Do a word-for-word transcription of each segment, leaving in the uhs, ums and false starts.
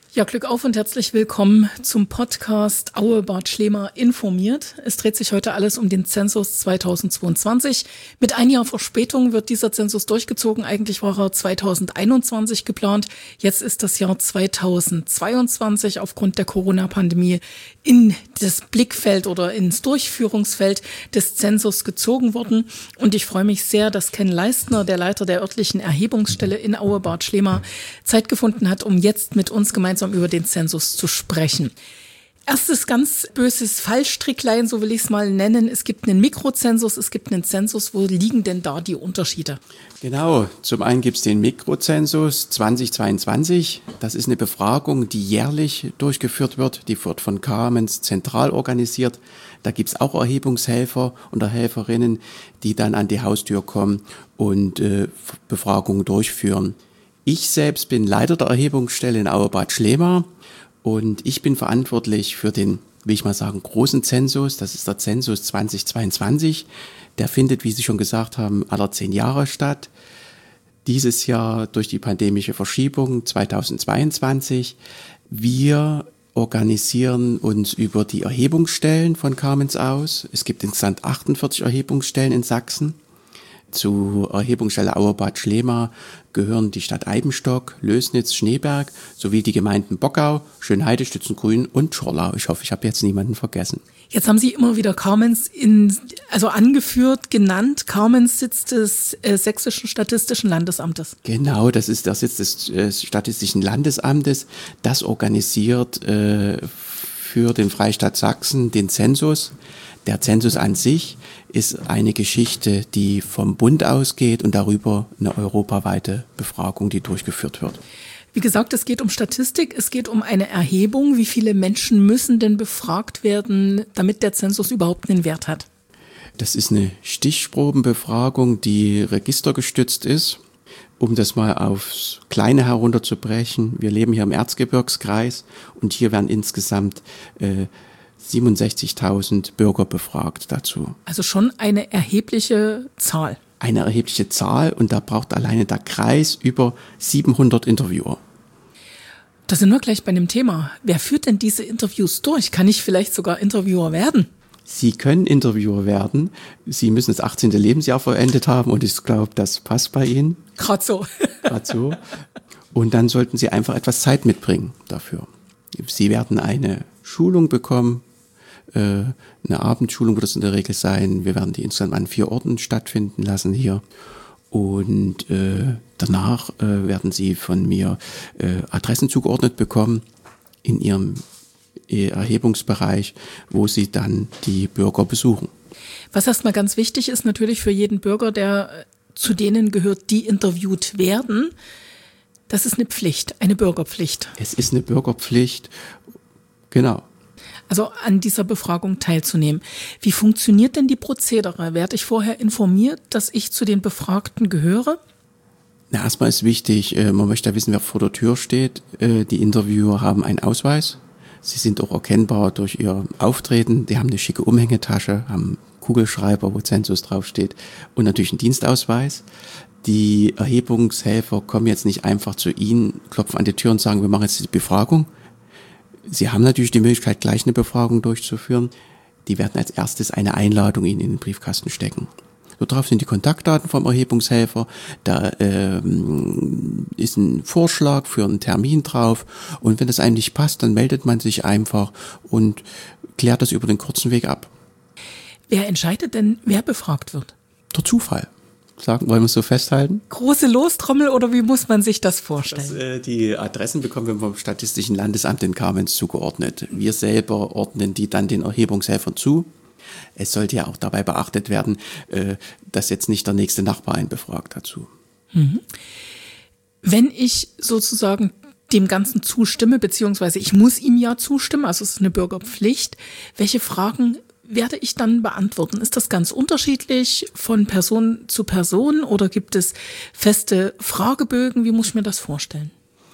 Ja, Glück auf und herzlich willkommen zum Podcast Aue Bad Schlema informiert. Es dreht sich heute alles um den Zensus zweitausendzweiundzwanzig. Mit ein Jahr Verspätung wird dieser Zensus durchgezogen. Eigentlich war er zweitausendeinundzwanzig geplant. Jetzt ist das Jahr zweitausendzweiundzwanzig aufgrund der Corona-Pandemie in das Blickfeld oder ins Durchführungsfeld des Zensus gezogen worden. Und ich freue mich sehr, dass Ken Leistner, der Leiter der örtlichen Erhebungsstelle in Aue Bad Schlema, Zeit gefunden hat, um jetzt mit uns gemeinsam über den Zensus zu sprechen. Erstes ganz böses Fallstricklein, so will ich es mal nennen. Es gibt einen Mikrozensus, es gibt einen Zensus. Wo liegen denn da die Unterschiede? Genau, zum einen gibt es den Mikrozensus zweitausendzweiundzwanzig. Das ist eine Befragung, die jährlich durchgeführt wird. Die wird von Kamenz zentral organisiert. Da gibt es auch Erhebungshelfer und Helferinnen, die dann an die Haustür kommen und äh, Befragungen durchführen. Ich selbst bin Leiter der Erhebungsstelle in Aue Bad Schlema und ich bin verantwortlich für den, will ich mal sagen, großen Zensus. Das ist der Zensus zweitausendzweiundzwanzig. Der findet, wie Sie schon gesagt haben, alle zehn Jahre statt. Dieses Jahr durch die pandemische Verschiebung zweitausendzweiundzwanzig. Wir organisieren uns über die Erhebungsstellen von Kamenz aus. Es gibt insgesamt achtundvierzig Erhebungsstellen in Sachsen. Zur Erhebungsstelle Aue Bad Schlema gehören die Stadt Eibenstock, Lößnitz, Schneeberg sowie die Gemeinden Bockau, Schönheide, Stützengrün und Schorlau. Ich hoffe, ich habe jetzt niemanden vergessen. Jetzt haben Sie immer wieder Kamenz in, also angeführt, genannt. Kamenz Sitz des äh, Sächsischen Statistischen Landesamtes. Genau, das ist der Sitz des äh, Statistischen Landesamtes. Das organisiert äh, für den Freistaat Sachsen den Zensus. Der Zensus an sich ist eine Geschichte, die vom Bund ausgeht und darüber eine europaweite Befragung, die durchgeführt wird. Wie gesagt, es geht um Statistik, es geht um eine Erhebung. Wie viele Menschen müssen denn befragt werden, damit der Zensus überhaupt einen Wert hat? Das ist eine Stichprobenbefragung, die registergestützt ist. Um das mal aufs Kleine herunterzubrechen, wir leben hier im Erzgebirgskreis und hier werden insgesamt äh, siebenundsechzigtausend Bürger befragt dazu. Also schon eine erhebliche Zahl. Eine erhebliche Zahl und da braucht alleine der Kreis über siebenhundert Interviewer. Da sind wir gleich bei dem Thema. Wer führt denn diese Interviews durch? Kann ich vielleicht sogar Interviewer werden? Sie können Interviewer werden. Sie müssen das achtzehnte Lebensjahr vollendet haben und ich glaube, das passt bei Ihnen. Gerade so. Gerade so. Und dann sollten Sie einfach etwas Zeit mitbringen dafür. Sie werden eine Schulung bekommen, eine Abendschulung wird es in der Regel sein. Wir werden die insgesamt an vier Orten stattfinden lassen hier. Und äh, danach äh, werden Sie von mir äh, Adressen zugeordnet bekommen in Ihrem Erhebungsbereich, wo Sie dann die Bürger besuchen. Was erstmal ganz wichtig ist natürlich für jeden Bürger, der zu denen gehört, die interviewt werden, das ist eine Pflicht, eine Bürgerpflicht. Es ist eine Bürgerpflicht, genau. Also an dieser Befragung teilzunehmen. Wie funktioniert denn die Prozedere? Werde ich vorher informiert, dass ich zu den Befragten gehöre? Na, erstmal ist wichtig, man möchte ja wissen, wer vor der Tür steht. Die Interviewer haben einen Ausweis. Sie sind auch erkennbar durch ihr Auftreten. Die haben eine schicke Umhängetasche, haben einen Kugelschreiber, wo Zensus draufsteht und natürlich einen Dienstausweis. Die Erhebungshelfer kommen jetzt nicht einfach zu Ihnen, klopfen an die Tür und sagen, wir machen jetzt die Befragung. Sie haben natürlich die Möglichkeit, gleich eine Befragung durchzuführen. Die werden als erstes eine Einladung Ihnen in den Briefkasten stecken. Darauf sind die Kontaktdaten vom Erhebungshelfer. Da ähm, ist ein Vorschlag für einen Termin drauf. Und wenn das einem nicht passt, dann meldet man sich einfach und klärt das über den kurzen Weg ab. Wer entscheidet denn, wer befragt wird? Der Zufall. Sagen, wollen wir es so festhalten? Große Lostrommel oder wie muss man sich das vorstellen? Das, äh, die Adressen bekommen wir vom Statistischen Landesamt in Kamenz zugeordnet. Wir selber ordnen die dann den Erhebungshelfern zu. Es sollte ja auch dabei beachtet werden, äh, dass jetzt nicht der nächste Nachbar einen befragt dazu. Mhm. Wenn ich sozusagen dem Ganzen zustimme, beziehungsweise ich muss ihm ja zustimmen, also es ist eine Bürgerpflicht, welche Fragen werde ich dann beantworten? Ist das ganz unterschiedlich von Person zu Person oder gibt es feste Fragebögen? Wie muss ich mir das vorstellen?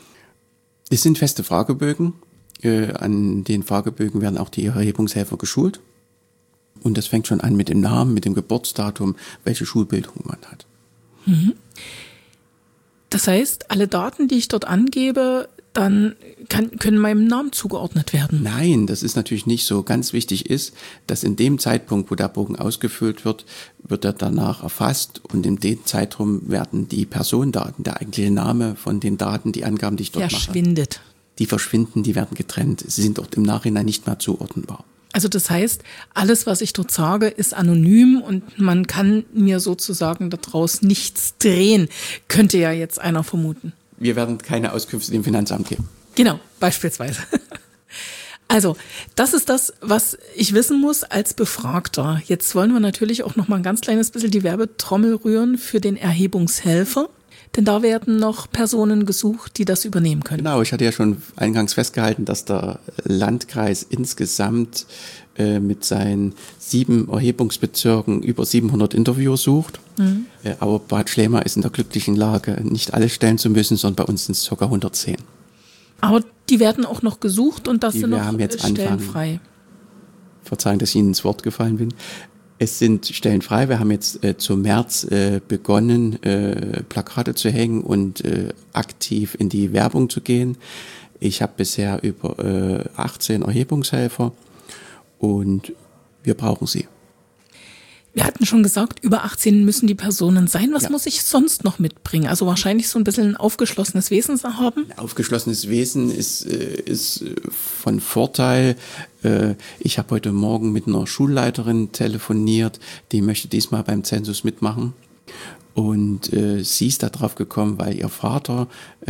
Es sind feste Fragebögen. Äh, an den Fragebögen werden auch die Erhebungshelfer geschult. Und das fängt schon an mit dem Namen, mit dem Geburtsdatum, welche Schulbildung man hat. Mhm. Das heißt, alle Daten, die ich dort angebe, dann kann, können meinem Namen zugeordnet werden. Nein, das ist natürlich nicht so. Ganz wichtig ist, dass in dem Zeitpunkt, wo der Bogen ausgefüllt wird, wird er danach erfasst und in dem Zeitraum werden die Personendaten, der eigentliche Name von den Daten, die Angaben, die ich dort mache, verschwindet. Die verschwinden, die werden getrennt. Sie sind dort im Nachhinein nicht mehr zuordnenbar. Also das heißt, alles, was ich dort sage, ist anonym und man kann mir sozusagen daraus nichts drehen, könnte ja jetzt einer vermuten. Wir werden keine Auskünfte dem Finanzamt geben. Genau, beispielsweise. Also, das ist das, was ich wissen muss als Befragter. Jetzt wollen wir natürlich auch noch mal ein ganz kleines bisschen die Werbetrommel rühren für den Erhebungshelfer. Denn da werden noch Personen gesucht, die das übernehmen können. Genau, ich hatte ja schon eingangs festgehalten, dass der Landkreis insgesamt äh, mit seinen sieben Erhebungsbezirken über siebenhundert Interviewer sucht. Mhm. Äh, aber Bad Schlema ist in der glücklichen Lage, nicht alle stellen zu müssen, sondern bei uns sind es ca. hundertzehn. Aber die werden auch noch gesucht und das die sind noch haben jetzt Stellen anfangen, frei. Verzeihen, dass ich Ihnen ins Wort gefallen bin. Es sind Stellen frei. Wir haben jetzt äh, zum März äh, begonnen, äh, Plakate zu hängen und äh, aktiv in die Werbung zu gehen. Ich habe bisher über äh, achtzehn Erhebungshelfer und wir brauchen sie. Wir hatten schon gesagt, über achtzehn müssen die Personen sein. Was ja. muss ich sonst noch mitbringen? Also wahrscheinlich so ein bisschen ein aufgeschlossenes Wesen haben. Ein aufgeschlossenes Wesen ist, ist von Vorteil. Ich habe heute Morgen mit einer Schulleiterin telefoniert, die möchte diesmal beim Zensus mitmachen. Und sie ist da drauf gekommen, weil ihr Vater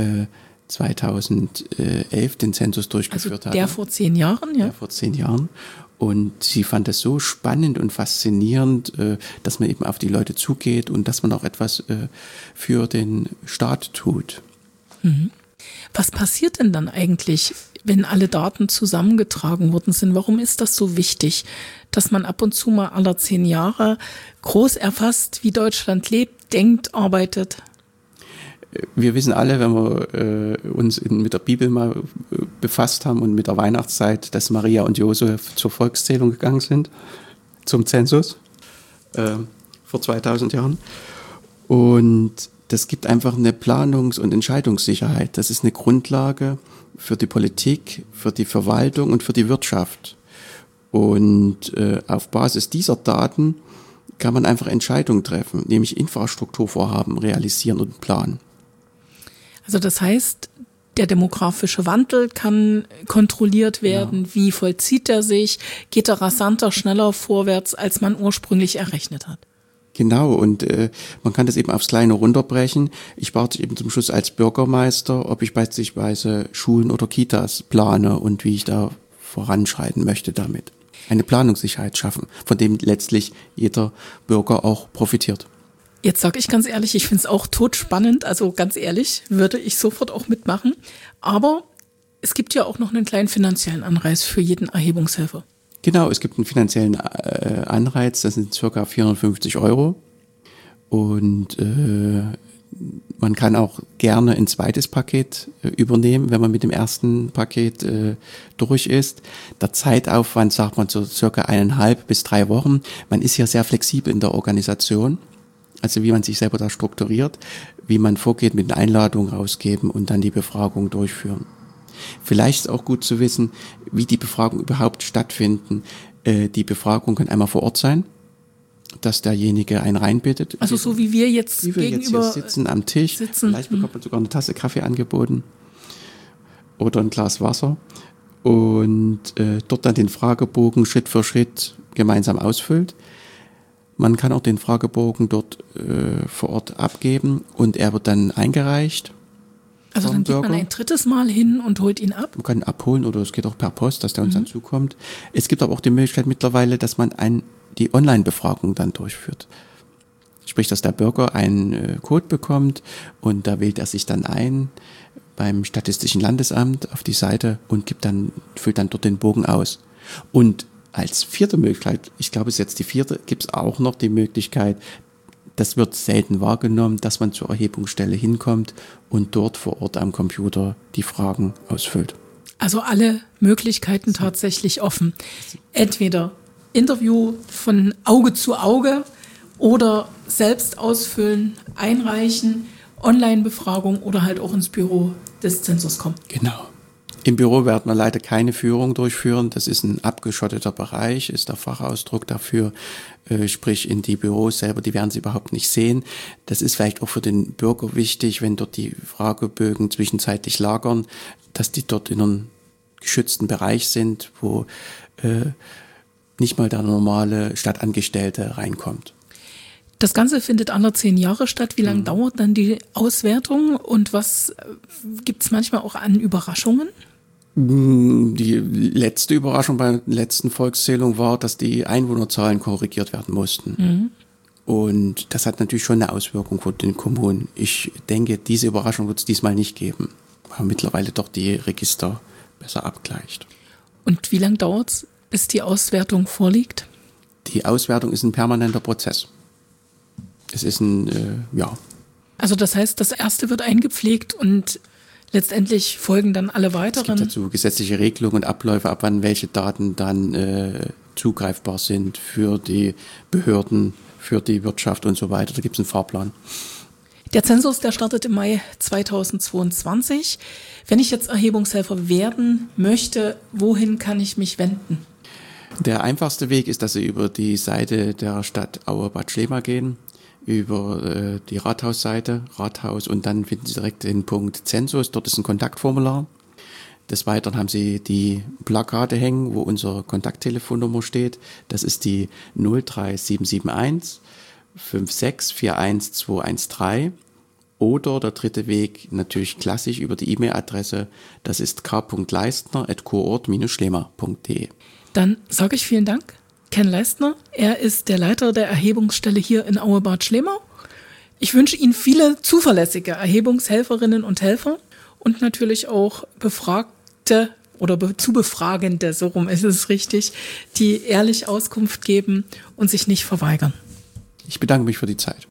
zweitausendelf den Zensus durchgeführt hat. Also der vor zehn Jahren, ja? Der vor zehn Jahren. Und sie fand es so spannend und faszinierend, dass man eben auf die Leute zugeht und dass man auch etwas für den Staat tut. Mhm. Was passiert denn dann eigentlich, wenn alle Daten zusammengetragen worden sind? Warum ist das so wichtig, dass man ab und zu mal alle zehn Jahre groß erfasst, wie Deutschland lebt, denkt, arbeitet? Wir wissen alle, wenn wir äh, uns in, mit der Bibel mal äh, befasst haben und mit der Weihnachtszeit, dass Maria und Josef zur Volkszählung gegangen sind, zum Zensus, äh, vor zweitausend Jahren. Und das gibt einfach eine Planungs- und Entscheidungssicherheit. Das ist eine Grundlage für die Politik, für die Verwaltung und für die Wirtschaft. Und äh, auf Basis dieser Daten kann man einfach Entscheidungen treffen, nämlich Infrastrukturvorhaben realisieren und planen. Also das heißt, der demografische Wandel kann kontrolliert werden. Ja. Wie vollzieht er sich? Geht er rasanter, schneller vorwärts, als man ursprünglich errechnet hat? Genau, und äh, man kann das eben aufs Kleine runterbrechen. Ich warte eben zum Schluss als Bürgermeister, ob ich beispielsweise Schulen oder Kitas plane und wie ich da voranschreiten möchte damit. Eine Planungssicherheit schaffen, von dem letztlich jeder Bürger auch profitiert. Jetzt sage ich ganz ehrlich, ich finde es auch totspannend, also ganz ehrlich, würde ich sofort auch mitmachen. Aber es gibt ja auch noch einen kleinen finanziellen Anreiz für jeden Erhebungshelfer. Genau, es gibt einen finanziellen äh, Anreiz, das sind ca. vierhundertfünfzig Euro. Und äh, man kann auch gerne ein zweites Paket äh, übernehmen, wenn man mit dem ersten Paket äh, durch ist. Der Zeitaufwand sagt man so circa eineinhalb bis drei Wochen. Man ist hier sehr flexibel in der Organisation. Also wie man sich selber da strukturiert, wie man vorgeht mit einer Einladung rausgeben und dann die Befragung durchführen. Vielleicht ist auch gut zu wissen, wie die Befragungen überhaupt stattfinden. Äh, die Befragung kann einmal vor Ort sein, dass derjenige einen reinbittet. Also so wie wir jetzt wie wir gegenüber jetzt hier sitzen am Tisch. Sitzen. Vielleicht bekommt man sogar eine Tasse Kaffee angeboten oder ein Glas Wasser und äh, dort dann den Fragebogen Schritt für Schritt gemeinsam ausfüllt. Man kann auch den Fragebogen dort äh, vor Ort abgeben und er wird dann eingereicht. Also dann geht man ein drittes Mal hin und holt ihn ab? Man kann ihn abholen oder es geht auch per Post, dass der uns mhm. dann zukommt. Es gibt aber auch die Möglichkeit mittlerweile, dass man ein, die Online-Befragung dann durchführt. Sprich, dass der Bürger einen äh, Code bekommt und da wählt er sich dann ein beim Statistischen Landesamt auf die Seite und gibt dann, füllt dann dort den Bogen aus. Und als vierte Möglichkeit, ich glaube, es ist jetzt die vierte, gibt es auch noch die Möglichkeit, das wird selten wahrgenommen, dass man zur Erhebungsstelle hinkommt und dort vor Ort am Computer die Fragen ausfüllt. Also alle Möglichkeiten tatsächlich offen. Entweder Interview von Auge zu Auge oder selbst ausfüllen, einreichen Online-Befragung oder halt auch ins Büro des Zensors kommen. Genau. Im Büro werden wir leider keine Führung durchführen. Das ist ein abgeschotteter Bereich, ist der Fachausdruck dafür. Äh, sprich, in die Büros selber, die werden Sie überhaupt nicht sehen. Das ist vielleicht auch für den Bürger wichtig, wenn dort die Fragebögen zwischenzeitlich lagern, dass die dort in einem geschützten Bereich sind, wo äh, nicht mal der normale Stadtangestellte reinkommt. Das Ganze findet alle zehn Jahre statt. Wie lange mhm. dauert dann die Auswertung und was gibt es manchmal auch an Überraschungen? Die letzte Überraschung bei der letzten Volkszählung war, dass die Einwohnerzahlen korrigiert werden mussten. Mhm. Und das hat natürlich schon eine Auswirkung für den Kommunen. Ich denke, diese Überraschung wird es diesmal nicht geben, weil mittlerweile doch die Register besser abgleicht. Und wie lange dauert es, bis die Auswertung vorliegt? Die Auswertung ist ein permanenter Prozess. Es ist ein, äh, ja. Also das heißt, das erste wird eingepflegt und letztendlich folgen dann alle weiteren. Es gibt dazu gesetzliche Regelungen und Abläufe, ab wann welche Daten dann äh, zugreifbar sind für die Behörden, für die Wirtschaft und so weiter. Da gibt es einen Fahrplan. Der Zensus, der startet im Mai zweitausendzweiundzwanzig. Wenn ich jetzt Erhebungshelfer werden möchte, wohin kann ich mich wenden? Der einfachste Weg ist, dass Sie über die Seite der Stadt Auerbad Schlema gehen, über äh, die Rathausseite, Rathaus, und dann finden Sie direkt den Punkt Zensus. Dort ist ein Kontaktformular. Des Weiteren haben Sie die Plakate hängen, wo unsere Kontakttelefonnummer steht. Das ist die null drei sieben sieben eins fünf sechs vier eins zwei eins drei. Oder der dritte Weg, natürlich klassisch über die E-Mail-Adresse, das ist k punkt leistner at kurort Bindestrich schlema punkt de. Dann sage ich vielen Dank, Ken Leistner. Er ist der Leiter der Erhebungsstelle hier in Auerbad Schlema. Ich wünsche Ihnen viele zuverlässige Erhebungshelferinnen und Helfer und natürlich auch Befragte oder be- zu Befragende, so rum ist es richtig, die ehrlich Auskunft geben und sich nicht verweigern. Ich bedanke mich für die Zeit.